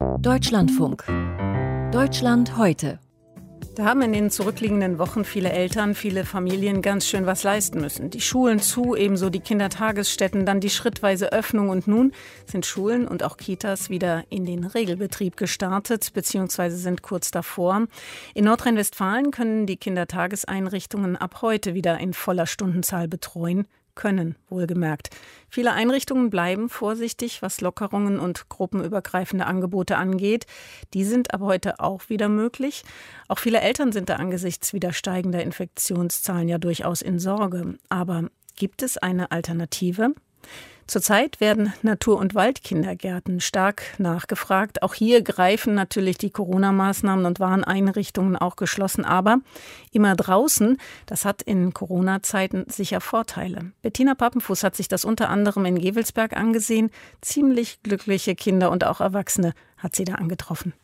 Deutschlandfunk. Deutschland heute. Da haben in den zurückliegenden Wochen viele Eltern, viele Familien ganz schön was leisten müssen. Die Schulen zu, ebenso die Kindertagesstätten, dann die schrittweise Öffnung. Und nun sind Schulen und auch Kitas wieder in den Regelbetrieb gestartet, beziehungsweise sind kurz davor. In Nordrhein-Westfalen können die Kindertageseinrichtungen ab heute wieder in voller Stundenzahl betreuen. Können, wohlgemerkt. Viele Einrichtungen bleiben vorsichtig, was Lockerungen und gruppenübergreifende Angebote angeht. Die sind ab heute auch wieder möglich. Auch viele Eltern sind da angesichts wieder steigender Infektionszahlen ja durchaus in Sorge. Aber gibt es eine Alternative? Zurzeit werden Natur- und Waldkindergärten stark nachgefragt. Auch hier greifen natürlich die Corona-Maßnahmen und Warneinrichtungen auch geschlossen. Aber immer draußen, das hat in Corona-Zeiten sicher Vorteile. Bettina Pappenfuß hat sich das unter anderem in Gevelsberg angesehen. Ziemlich glückliche Kinder und auch Erwachsene hat sie da angetroffen.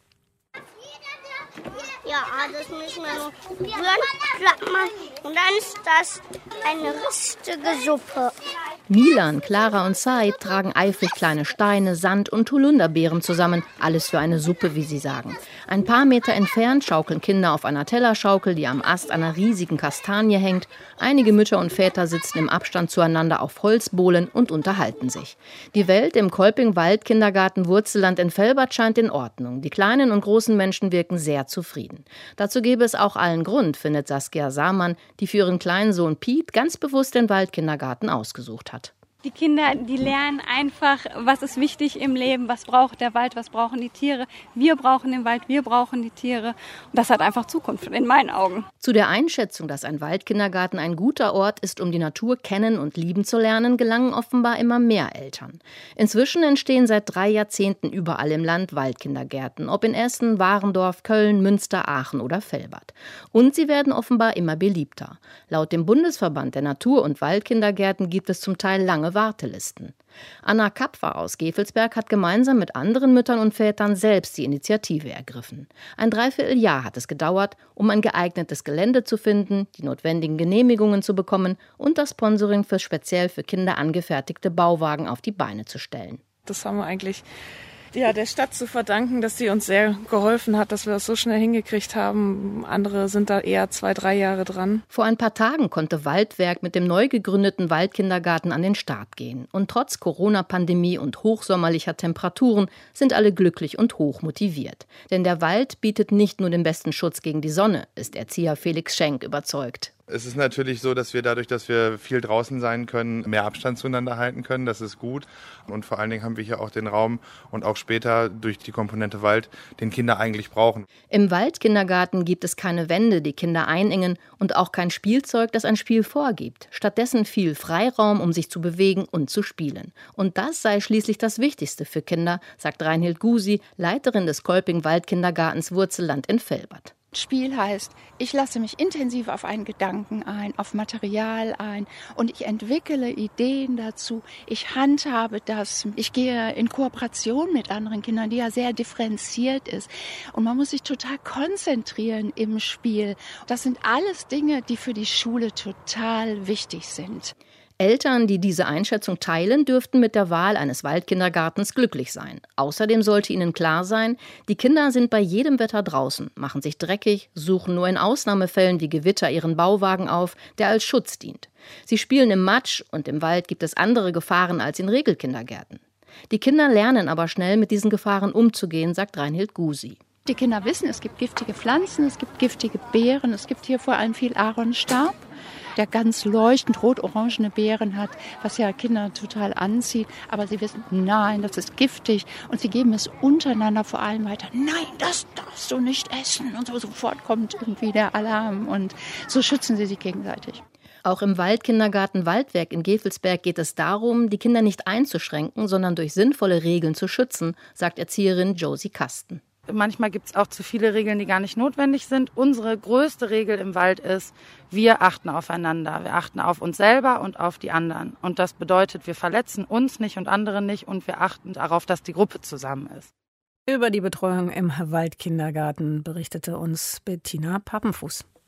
Ja, das müssen wir noch rühren, platt machen und dann ist das eine rüstige Suppe. Milan, Clara und Said tragen eifrig kleine Steine, Sand und Holunderbeeren zusammen. Alles für eine Suppe, wie sie sagen. Ein paar Meter entfernt schaukeln Kinder auf einer Tellerschaukel, die am Ast einer riesigen Kastanie hängt. Einige Mütter und Väter sitzen im Abstand zueinander auf Holzbohlen und unterhalten sich. Die Welt im Kolping-Waldkindergarten Wurzelland in Velbert scheint in Ordnung. Die kleinen und großen Menschen wirken sehr zufrieden. Dazu gäbe es auch allen Grund, findet Saskia Samann, die für ihren kleinen Sohn Piet ganz bewusst den Waldkindergarten ausgesucht hat. Die Kinder, die lernen einfach, was ist wichtig im Leben, was braucht der Wald, was brauchen die Tiere. Wir brauchen den Wald, wir brauchen die Tiere. Und das hat einfach Zukunft in meinen Augen. Zu der Einschätzung, dass ein Waldkindergarten ein guter Ort ist, um die Natur kennen und lieben zu lernen, gelangen offenbar immer mehr Eltern. Inzwischen entstehen seit 3 Jahrzehnten überall im Land Waldkindergärten, ob in Essen, Warendorf, Köln, Münster, Aachen oder Velbert. Und sie werden offenbar immer beliebter. Laut dem Bundesverband der Natur- und Waldkindergärten gibt es zum Teil lange Wartelisten. Anna Kapfer aus Gevelsberg hat gemeinsam mit anderen Müttern und Vätern selbst die Initiative ergriffen. Ein Dreivierteljahr hat es gedauert, um ein geeignetes Gelände zu finden, die notwendigen Genehmigungen zu bekommen und das Sponsoring für speziell für Kinder angefertigte Bauwagen auf die Beine zu stellen. Das haben wir eigentlich der Stadt zu verdanken, dass sie uns sehr geholfen hat, dass wir das so schnell hingekriegt haben. Andere sind da eher 2-3 Jahre dran. Vor ein paar Tagen konnte Waldwerk mit dem neu gegründeten Waldkindergarten an den Start gehen. Und trotz Corona-Pandemie und hochsommerlicher Temperaturen sind alle glücklich und hoch motiviert. Denn der Wald bietet nicht nur den besten Schutz gegen die Sonne, ist Erzieher Felix Schenk überzeugt. Es ist natürlich so, dass wir dadurch, dass wir viel draußen sein können, mehr Abstand zueinander halten können. Das ist gut. Und vor allen Dingen haben wir hier auch den Raum und auch später durch die Komponente Wald, den Kinder eigentlich brauchen. Im Waldkindergarten gibt es keine Wände, die Kinder einengen und auch kein Spielzeug, das ein Spiel vorgibt. Stattdessen viel Freiraum, um sich zu bewegen und zu spielen. Und das sei schließlich das Wichtigste für Kinder, sagt Reinhild Gusi, Leiterin des Kolping-Waldkindergartens Wurzelland in Velbert. Spiel heißt, ich lasse mich intensiv auf einen Gedanken ein, auf Material ein und ich entwickle Ideen dazu. Ich handhabe das. Ich gehe in Kooperation mit anderen Kindern, die ja sehr differenziert ist. Und man muss sich total konzentrieren im Spiel. Das sind alles Dinge, die für die Schule total wichtig sind. Eltern, die diese Einschätzung teilen, dürften mit der Wahl eines Waldkindergartens glücklich sein. Außerdem sollte ihnen klar sein, die Kinder sind bei jedem Wetter draußen, machen sich dreckig, suchen nur in Ausnahmefällen wie Gewitter ihren Bauwagen auf, der als Schutz dient. Sie spielen im Matsch und im Wald gibt es andere Gefahren als in Regelkindergärten. Die Kinder lernen aber schnell mit diesen Gefahren umzugehen, sagt Reinhild Gusi. Die Kinder wissen, es gibt giftige Pflanzen, es gibt giftige Beeren, es gibt hier vor allem viel Aaronstab, der ganz leuchtend rot-orangene Beeren hat, was ja Kinder total anzieht. Aber sie wissen, nein, das ist giftig. Und sie geben es untereinander vor allem weiter. Nein, das darfst du nicht essen. Und so sofort kommt irgendwie der Alarm. Und so schützen sie sich gegenseitig. Auch im Waldkindergarten Waldwerk in Gevelsberg geht es darum, die Kinder nicht einzuschränken, sondern durch sinnvolle Regeln zu schützen, sagt Erzieherin Josie Kasten. Manchmal gibt es auch zu viele Regeln, die gar nicht notwendig sind. Unsere größte Regel im Wald ist, wir achten aufeinander. Wir achten auf uns selber und auf die anderen. Und das bedeutet, wir verletzen uns nicht und andere nicht und wir achten darauf, dass die Gruppe zusammen ist. Über die Betreuung im Waldkindergarten berichtete uns Bettina Pappenfuß.